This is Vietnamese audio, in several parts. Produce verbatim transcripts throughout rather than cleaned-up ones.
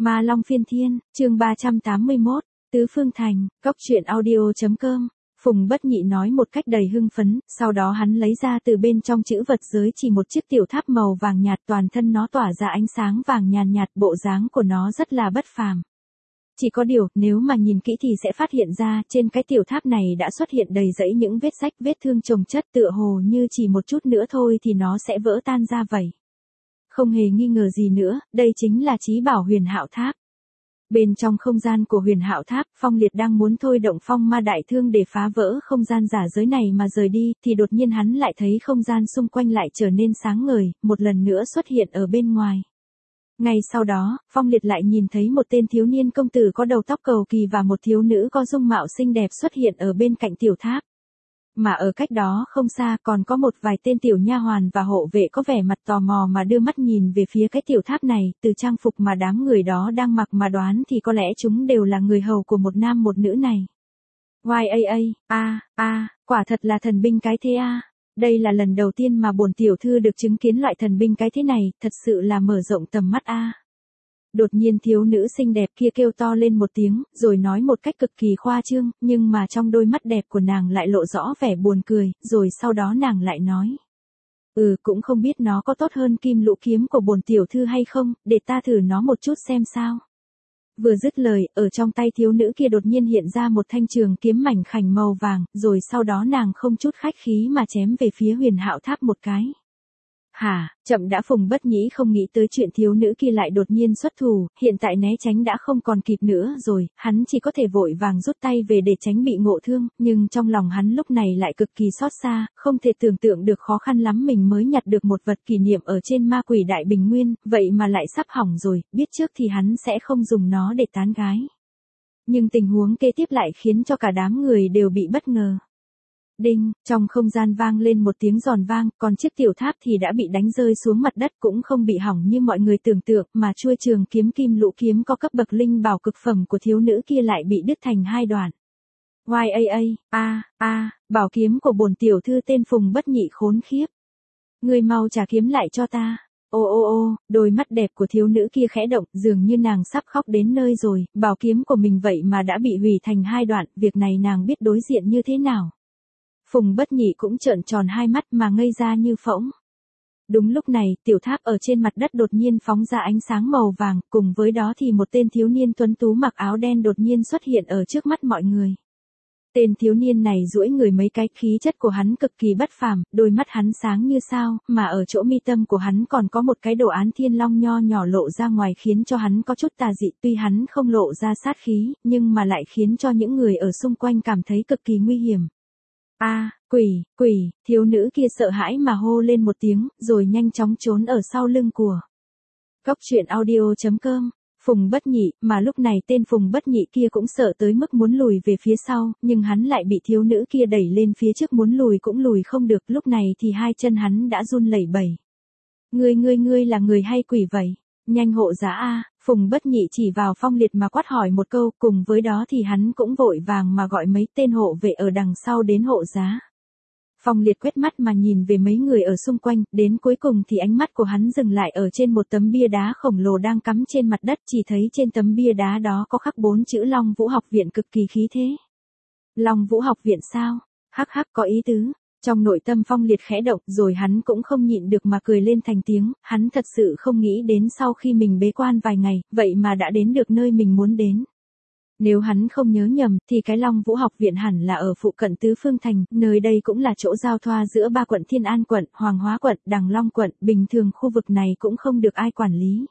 Ma Long Phiên Thiên, chương ba trăm tám mươi mốt, Tứ Phương Thành, cốc truyện audio.com. Phùng Bất Nhị nói một cách đầy hưng phấn, sau đó hắn lấy ra từ bên trong chữ vật giới chỉ một chiếc tiểu tháp màu vàng nhạt, toàn thân nó tỏa ra ánh sáng vàng nhàn nhạt, bộ dáng của nó rất là bất phàm. Chỉ có điều, nếu mà nhìn kỹ thì sẽ phát hiện ra, trên cái tiểu tháp này đã xuất hiện đầy rẫy những vết rách, vết thương chồng chất, tựa hồ như chỉ một chút nữa thôi thì nó sẽ vỡ tan ra vậy. Không hề nghi ngờ gì nữa, đây chính là chí bảo Huyền Hạo Tháp. Bên trong không gian của Huyền Hạo Tháp, Phong Liệt đang muốn thôi động phong ma đại thương để phá vỡ không gian giả giới này mà rời đi, thì đột nhiên hắn lại thấy không gian xung quanh lại trở nên sáng ngời, một lần nữa xuất hiện ở bên ngoài. Ngay sau đó, Phong Liệt lại nhìn thấy một tên thiếu niên công tử có đầu tóc cầu kỳ và một thiếu nữ có dung mạo xinh đẹp xuất hiện ở bên cạnh tiểu tháp. Mà ở cách đó không xa còn có một vài tên tiểu nha hoàn và hộ vệ có vẻ mặt tò mò mà đưa mắt nhìn về phía cái tiểu tháp này, từ trang phục mà đám người đó đang mặc mà đoán thì có lẽ chúng đều là người hầu của một nam một nữ này. Oai a a, a, a, quả thật là thần binh cái thế a. Đây là lần đầu tiên mà bổn tiểu thư được chứng kiến loại thần binh cái thế này, thật sự là mở rộng tầm mắt a. Đột nhiên thiếu nữ xinh đẹp kia kêu to lên một tiếng, rồi nói một cách cực kỳ khoa trương, nhưng mà trong đôi mắt đẹp của nàng lại lộ rõ vẻ buồn cười, rồi sau đó nàng lại nói. Ừ, cũng không biết nó có tốt hơn kim lũ kiếm của bổn tiểu thư hay không, để ta thử nó một chút xem sao. Vừa dứt lời, ở trong tay thiếu nữ kia đột nhiên hiện ra một thanh trường kiếm mảnh khảnh màu vàng, rồi sau đó nàng không chút khách khí mà chém về phía Huyền Hạo Tháp một cái. Hả, chậm đã. Phùng Bất Nhĩ không nghĩ tới chuyện thiếu nữ kia lại đột nhiên xuất thủ, hiện tại né tránh đã không còn kịp nữa rồi, hắn chỉ có thể vội vàng rút tay về để tránh bị ngộ thương, nhưng trong lòng hắn lúc này lại cực kỳ xót xa, không thể tưởng tượng được khó khăn lắm mình mới nhặt được một vật kỷ niệm ở trên Ma Quỷ Đại Bình Nguyên, vậy mà lại sắp hỏng rồi, biết trước thì hắn sẽ không dùng nó để tán gái. Nhưng tình huống kế tiếp lại khiến cho cả đám người đều bị bất ngờ. Đinh, trong không gian vang lên một tiếng giòn vang, còn chiếc tiểu tháp thì đã bị đánh rơi xuống mặt đất, cũng không bị hỏng như mọi người tưởng tượng, mà chuôi trường kiếm kim lũ kiếm có cấp bậc linh bảo cực phẩm của thiếu nữ kia lại bị đứt thành hai đoạn. Oai a a, a, a, bảo kiếm của bổn tiểu thư tên Phùng Bất Nhị khốn khiếp. Ngươi mau trả kiếm lại cho ta. Ô ô ô, đôi mắt đẹp của thiếu nữ kia khẽ động, dường như nàng sắp khóc đến nơi rồi, bảo kiếm của mình vậy mà đã bị hủy thành hai đoạn, việc này nàng biết đối diện như thế nào. Phùng Bất Nhị cũng trợn tròn hai mắt mà ngây ra như phỗng. Đúng lúc này, tiểu tháp ở trên mặt đất đột nhiên phóng ra ánh sáng màu vàng, cùng với đó thì một tên thiếu niên tuấn tú mặc áo đen đột nhiên xuất hiện ở trước mắt mọi người. Tên thiếu niên này duỗi người mấy cái, khí chất của hắn cực kỳ bất phàm, đôi mắt hắn sáng như sao, mà ở chỗ mi tâm của hắn còn có một cái đồ án thiên long nho nhỏ lộ ra ngoài khiến cho hắn có chút tà dị, tuy hắn không lộ ra sát khí, nhưng mà lại khiến cho những người ở xung quanh cảm thấy cực kỳ nguy hiểm. A, à, quỷ, quỷ, thiếu nữ kia sợ hãi mà hô lên một tiếng, rồi nhanh chóng trốn ở sau lưng của cốc truyện audio.com. Phùng Bất Nhị, mà lúc này tên Phùng Bất Nhị kia cũng sợ tới mức muốn lùi về phía sau, nhưng hắn lại bị thiếu nữ kia đẩy lên phía trước, muốn lùi cũng lùi không được, lúc này thì hai chân hắn đã run lẩy bẩy. Ngươi ngươi ngươi là người hay quỷ vậy? Nhanh hộ giá a. Phùng Bất Nhị chỉ vào Phong Liệt mà quát hỏi một câu, cùng với đó thì hắn cũng vội vàng mà gọi mấy tên hộ vệ ở đằng sau đến hộ giá. Phong Liệt quét mắt mà nhìn về mấy người ở xung quanh, đến cuối cùng thì ánh mắt của hắn dừng lại ở trên một tấm bia đá khổng lồ đang cắm trên mặt đất, chỉ thấy trên tấm bia đá đó có khắc bốn chữ Long Vũ Học Viện cực kỳ khí thế. Long Vũ Học Viện sao? Hắc hắc, có ý tứ. Trong nội tâm Phong Liệt khẽ động, rồi hắn cũng không nhịn được mà cười lên thành tiếng, hắn thật sự không nghĩ đến sau khi mình bế quan vài ngày, vậy mà đã đến được nơi mình muốn đến. Nếu hắn không nhớ nhầm, thì cái Long Vũ Học Viện hẳn là ở phụ cận Tứ Phương Thành, nơi đây cũng là chỗ giao thoa giữa ba quận Thiên An quận, Hoàng Hóa quận, Đằng Long quận, bình thường khu vực này cũng không được ai quản lý.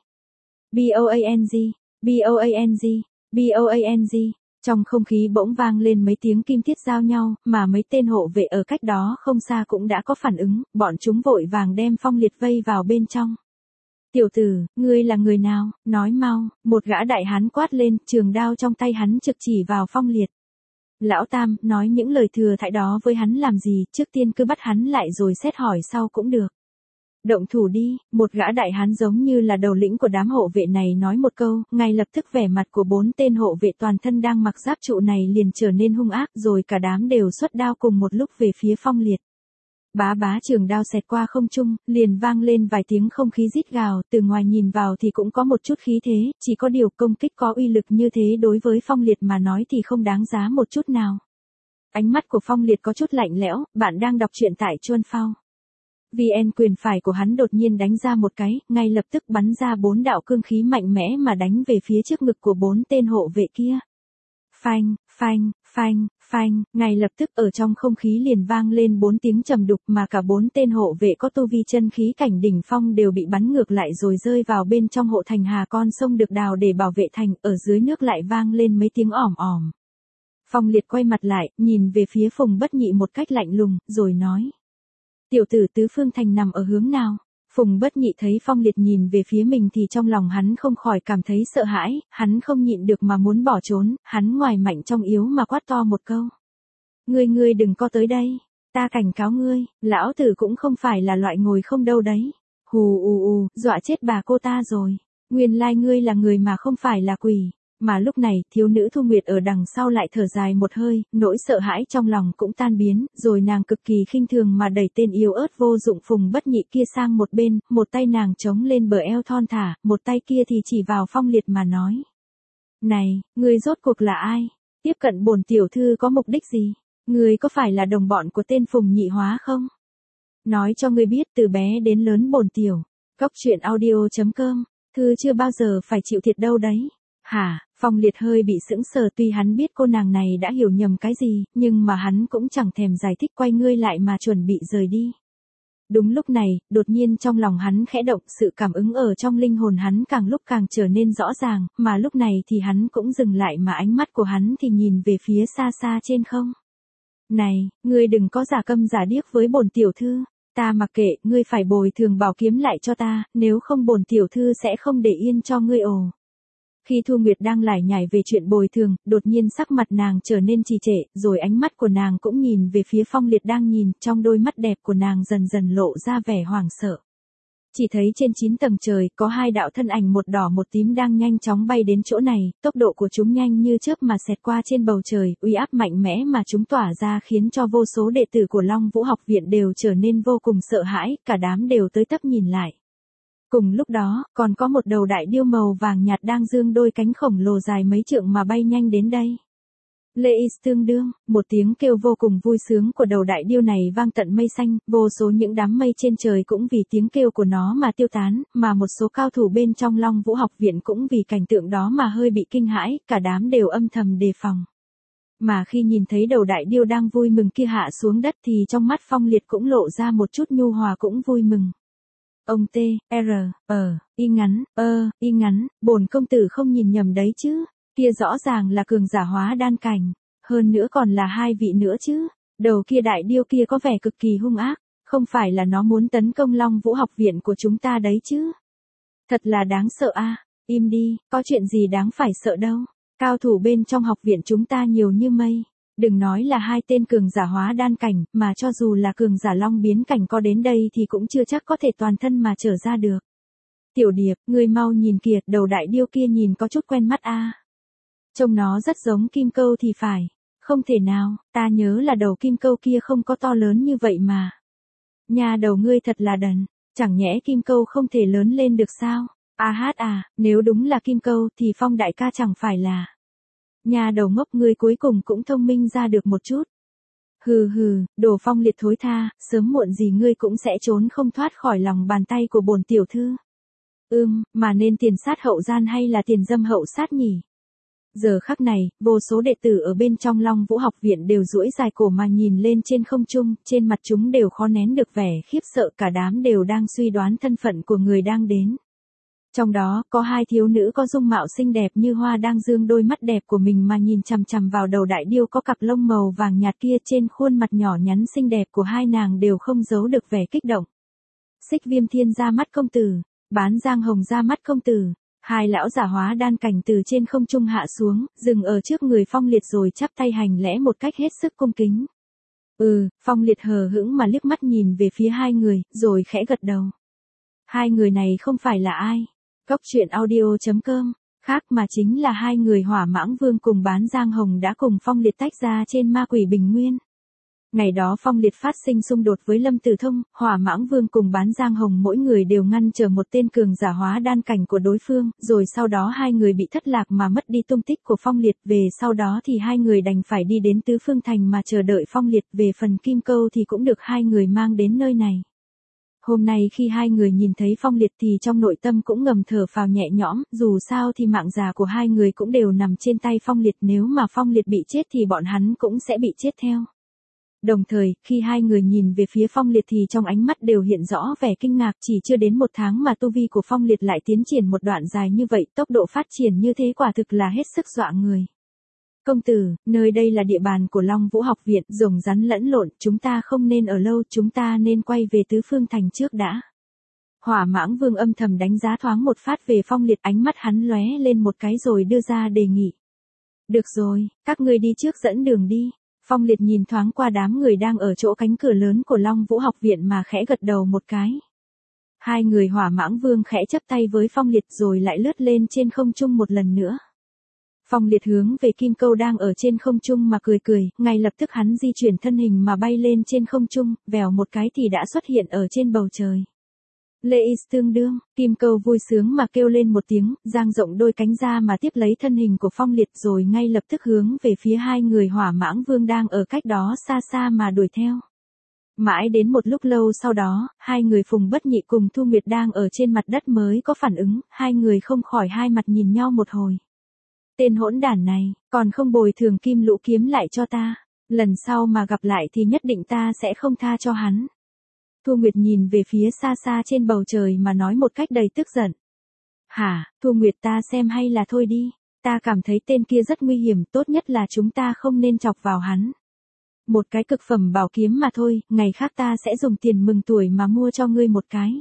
Boang, boang, boang. Trong không khí bỗng vang lên mấy tiếng kim thiết giao nhau, mà mấy tên hộ vệ ở cách đó không xa cũng đã có phản ứng, bọn chúng vội vàng đem Phong Liệt vây vào bên trong. Tiểu tử, ngươi là người nào, nói mau, một gã đại hán quát lên, trường đao trong tay hắn trực chỉ vào Phong Liệt. Lão Tam, nói những lời thừa thãi đó với hắn làm gì, trước tiên cứ bắt hắn lại rồi xét hỏi sau cũng được. Động thủ đi, một gã đại hán giống như là đầu lĩnh của đám hộ vệ này nói một câu, ngay lập tức vẻ mặt của bốn tên hộ vệ toàn thân đang mặc giáp trụ này liền trở nên hung ác, rồi cả đám đều xuất đao cùng một lúc về phía Phong Liệt. Bá bá trường đao xẹt qua không trung, liền vang lên vài tiếng không khí rít gào, từ ngoài nhìn vào thì cũng có một chút khí thế, chỉ có điều công kích có uy lực như thế đối với Phong Liệt mà nói thì không đáng giá một chút nào. Ánh mắt của Phong Liệt có chút lạnh lẽo, bạn đang đọc truyện tại Chuan Phao. vê en quyền phải của hắn đột nhiên đánh ra một cái, ngay lập tức bắn ra bốn đạo cương khí mạnh mẽ mà đánh về phía trước ngực của bốn tên hộ vệ kia. Phanh, phanh, phanh, phanh, ngay lập tức ở trong không khí liền vang lên bốn tiếng trầm đục mà cả bốn tên hộ vệ có tu vi chân khí cảnh đỉnh phong đều bị bắn ngược lại rồi rơi vào bên trong hộ thành hà con sông được đào để bảo vệ thành, ở dưới nước lại vang lên mấy tiếng ỏm ỏm. Phong Liệt quay mặt lại, nhìn về phía Phùng Bất Nhị một cách lạnh lùng, rồi nói. Tiểu tử Tứ Phương Thành nằm ở hướng nào? Phùng Bất Nhị thấy Phong Liệt nhìn về phía mình thì trong lòng hắn không khỏi cảm thấy sợ hãi, hắn không nhịn được mà muốn bỏ trốn, hắn ngoài mạnh trong yếu mà quát to một câu. Ngươi ngươi đừng có tới đây, ta cảnh cáo ngươi, lão tử cũng không phải là loại ngồi không đâu đấy. Hù ù ù, dọa chết bà cô ta rồi, nguyên lai ngươi là người mà không phải là quỷ. Mà lúc này, thiếu nữ Thu Nguyệt ở đằng sau lại thở dài một hơi, nỗi sợ hãi trong lòng cũng tan biến, rồi nàng cực kỳ khinh thường mà đẩy tên yếu ớt vô dụng Phùng Bất Nhị kia sang một bên, một tay nàng chống lên bờ eo thon thả, một tay kia thì chỉ vào Phong Liệt mà nói. Này, ngươi rốt cuộc là ai? Tiếp cận bổn tiểu thư có mục đích gì? Ngươi có phải là đồng bọn của tên Phùng Nhị Hóa không? Nói cho ngươi biết từ bé đến lớn bổn tiểu, cóc truyện audio chấm com, thư chưa bao giờ phải chịu thiệt đâu đấy. Hả, Phong Liệt hơi bị sững sờ tuy hắn biết cô nàng này đã hiểu nhầm cái gì, nhưng mà hắn cũng chẳng thèm giải thích quay ngươi lại mà chuẩn bị rời đi. Đúng lúc này, đột nhiên trong lòng hắn khẽ động, sự cảm ứng ở trong linh hồn hắn càng lúc càng trở nên rõ ràng, mà lúc này thì hắn cũng dừng lại mà ánh mắt của hắn thì nhìn về phía xa xa trên không. Này, ngươi đừng có giả câm giả điếc với bổn tiểu thư, ta mặc kệ, ngươi phải bồi thường bảo kiếm lại cho ta, nếu không bổn tiểu thư sẽ không để yên cho ngươi ồ. Khi Thu Nguyệt đang lải nhải về chuyện bồi thường, đột nhiên sắc mặt nàng trở nên trì trệ, rồi ánh mắt của nàng cũng nhìn về phía Phong Liệt đang nhìn, trong đôi mắt đẹp của nàng dần dần lộ ra vẻ hoảng sợ. Chỉ thấy trên chín tầng trời, có hai đạo thân ảnh một đỏ một tím đang nhanh chóng bay đến chỗ này, tốc độ của chúng nhanh như chớp mà xẹt qua trên bầu trời, uy áp mạnh mẽ mà chúng tỏa ra khiến cho vô số đệ tử của Long Vũ học viện đều trở nên vô cùng sợ hãi, cả đám đều tới tấp nhìn lại. Cùng lúc đó, còn có một đầu đại điêu màu vàng nhạt đang dương đôi cánh khổng lồ dài mấy trượng mà bay nhanh đến đây. Lê Is tương đương, một tiếng kêu vô cùng vui sướng của đầu đại điêu này vang tận mây xanh, vô số những đám mây trên trời cũng vì tiếng kêu của nó mà tiêu tán, mà một số cao thủ bên trong Long Vũ học viện cũng vì cảnh tượng đó mà hơi bị kinh hãi, cả đám đều âm thầm đề phòng. Mà khi nhìn thấy đầu đại điêu đang vui mừng kia hạ xuống đất thì trong mắt Phong Liệt cũng lộ ra một chút nhu hòa cũng vui mừng. Ông T, R, ờ, y ngắn, ơ, y ngắn, bổn công tử không nhìn nhầm đấy chứ, kia rõ ràng là cường giả hóa đan cảnh, hơn nữa còn là hai vị nữa chứ, đầu kia đại điêu kia có vẻ cực kỳ hung ác, không phải là nó muốn tấn công Long Vũ học viện của chúng ta đấy chứ. Thật là đáng sợ a, im đi, có chuyện gì đáng phải sợ đâu, cao thủ bên trong học viện chúng ta nhiều như mây. Đừng nói là hai tên cường giả hóa đan cảnh, mà cho dù là cường giả long biến cảnh có đến đây thì cũng chưa chắc có thể toàn thân mà trở ra được. Tiểu Điệp, ngươi mau nhìn kìa, đầu đại điêu kia nhìn có chút quen mắt a. Trông nó rất giống kim câu thì phải. Không thể nào, ta nhớ là đầu kim câu kia không có to lớn như vậy mà. Nhà đầu ngươi thật là đần, chẳng nhẽ kim câu không thể lớn lên được sao? A hát à, nếu đúng là kim câu thì Phong đại ca chẳng phải là... Nhà đầu ngốc ngươi cuối cùng cũng thông minh ra được một chút. Hừ hừ, đồ Phong Liệt thối tha, sớm muộn gì ngươi cũng sẽ trốn không thoát khỏi lòng bàn tay của bổn tiểu thư. Ưm, mà nên tiền sát hậu gian hay là tiền dâm hậu sát nhỉ? Giờ khắc này, vô số đệ tử ở bên trong Long Vũ học viện đều duỗi dài cổ mà nhìn lên trên không trung, trên mặt chúng đều khó nén được vẻ khiếp sợ, cả đám đều đang suy đoán thân phận của người đang đến. Trong đó, có hai thiếu nữ có dung mạo xinh đẹp như hoa đang dương đôi mắt đẹp của mình mà nhìn chằm chằm vào đầu đại điêu có cặp lông màu vàng nhạt kia, trên khuôn mặt nhỏ nhắn xinh đẹp của hai nàng đều không giấu được vẻ kích động. Xích Viêm Thiên ra mắt công tử, Bán Giang Hồng ra mắt công tử, hai lão giả hóa đan cảnh từ trên không trung hạ xuống, dừng ở trước người Phong Liệt rồi chắp tay hành lễ một cách hết sức cung kính. Ừ, Phong Liệt hờ hững mà liếc mắt nhìn về phía hai người, rồi khẽ gật đầu. Hai người này không phải là ai? Cóc truyện audio chấm com, khác mà chính là hai người Hỏa Mãng Vương cùng Bán Giang Hồng đã cùng Phong Liệt tách ra trên Ma Quỷ Bình Nguyên. Ngày đó Phong Liệt phát sinh xung đột với Lâm Tử Thông, Hỏa Mãng Vương cùng Bán Giang Hồng mỗi người đều ngăn trở một tên cường giả hóa đan cảnh của đối phương, rồi sau đó hai người bị thất lạc mà mất đi tung tích của Phong Liệt, về sau đó thì hai người đành phải đi đến Tứ Phương Thành mà chờ đợi Phong Liệt, về phần Kim Câu thì cũng được hai người mang đến nơi này. Hôm nay khi hai người nhìn thấy Phong Liệt thì trong nội tâm cũng ngầm thở phào nhẹ nhõm, dù sao thì mạng già của hai người cũng đều nằm trên tay Phong Liệt, nếu mà Phong Liệt bị chết thì bọn hắn cũng sẽ bị chết theo. Đồng thời, khi hai người nhìn về phía Phong Liệt thì trong ánh mắt đều hiện rõ vẻ kinh ngạc, chỉ chưa đến một tháng mà tu vi của Phong Liệt lại tiến triển một đoạn dài như vậy, tốc độ phát triển như thế quả thực là hết sức dọa người. Công tử, nơi đây là địa bàn của Long Vũ học viện, rồng rắn lẫn lộn, chúng ta không nên ở lâu, chúng ta nên quay về Tứ Phương Thành trước đã. Hỏa Mãng Vương âm thầm đánh giá thoáng một phát về Phong Liệt, ánh mắt hắn lóe lên một cái rồi đưa ra đề nghị. Được rồi, các ngươi đi trước dẫn đường đi. Phong Liệt nhìn thoáng qua đám người đang ở chỗ cánh cửa lớn của Long Vũ học viện mà khẽ gật đầu một cái. Hai người Hỏa Mãng Vương khẽ chấp tay với Phong Liệt rồi lại lướt lên trên không trung một lần nữa. Phong Liệt hướng về Kim Câu đang ở trên không trung mà cười cười, ngay lập tức hắn di chuyển thân hình mà bay lên trên không trung, vèo một cái thì đã xuất hiện ở trên bầu trời. Lê Is tương đương, Kim Câu vui sướng mà kêu lên một tiếng, dang rộng đôi cánh ra mà tiếp lấy thân hình của Phong Liệt rồi ngay lập tức hướng về phía hai người Hỏa Mãng Vương đang ở cách đó xa xa mà đuổi theo. Mãi đến một lúc lâu sau đó, hai người Phùng Bất Nhị cùng Thu Nguyệt đang ở trên mặt đất mới có phản ứng, hai người không khỏi hai mặt nhìn nhau một hồi. Tên hỗn đản này, còn không bồi thường Kim Lũ kiếm lại cho ta, lần sau mà gặp lại thì nhất định ta sẽ không tha cho hắn. Thu Nguyệt nhìn về phía xa xa trên bầu trời mà nói một cách đầy tức giận. Hả, Thu Nguyệt, ta xem hay là thôi đi, ta cảm thấy tên kia rất nguy hiểm, tốt nhất là chúng ta không nên chọc vào hắn. Một cái cực phẩm bảo kiếm mà thôi, ngày khác ta sẽ dùng tiền mừng tuổi mà mua cho ngươi một cái.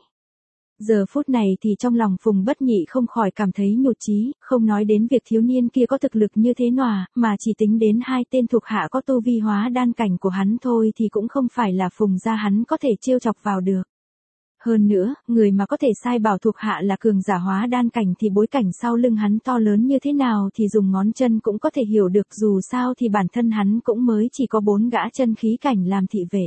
Giờ phút này thì trong lòng Phùng Bất Nhị không khỏi cảm thấy nhụt chí, không nói đến việc thiếu niên kia có thực lực như thế nào, mà chỉ tính đến hai tên thuộc hạ có tu vi hóa đan cảnh của hắn thôi thì cũng không phải là Phùng gia hắn có thể trêu chọc vào được. Hơn nữa, người mà có thể sai bảo thuộc hạ là cường giả hóa đan cảnh thì bối cảnh sau lưng hắn to lớn như thế nào thì dùng ngón chân cũng có thể hiểu được, dù sao thì bản thân hắn cũng mới chỉ có bốn gã chân khí cảnh làm thị vệ.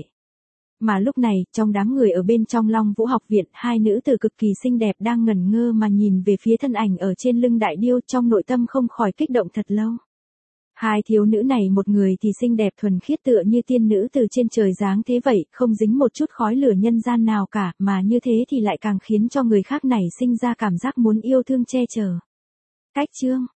Mà lúc này, trong đám người ở bên trong Long Vũ học viện, hai nữ tử cực kỳ xinh đẹp đang ngẩn ngơ mà nhìn về phía thân ảnh ở trên lưng đại điêu, trong nội tâm không khỏi kích động thật lâu. Hai thiếu nữ này, một người thì xinh đẹp thuần khiết tựa như tiên nữ từ trên trời giáng thế vậy, không dính một chút khói lửa nhân gian nào cả, mà như thế thì lại càng khiến cho người khác này sinh ra cảm giác muốn yêu thương che chở. Cách chương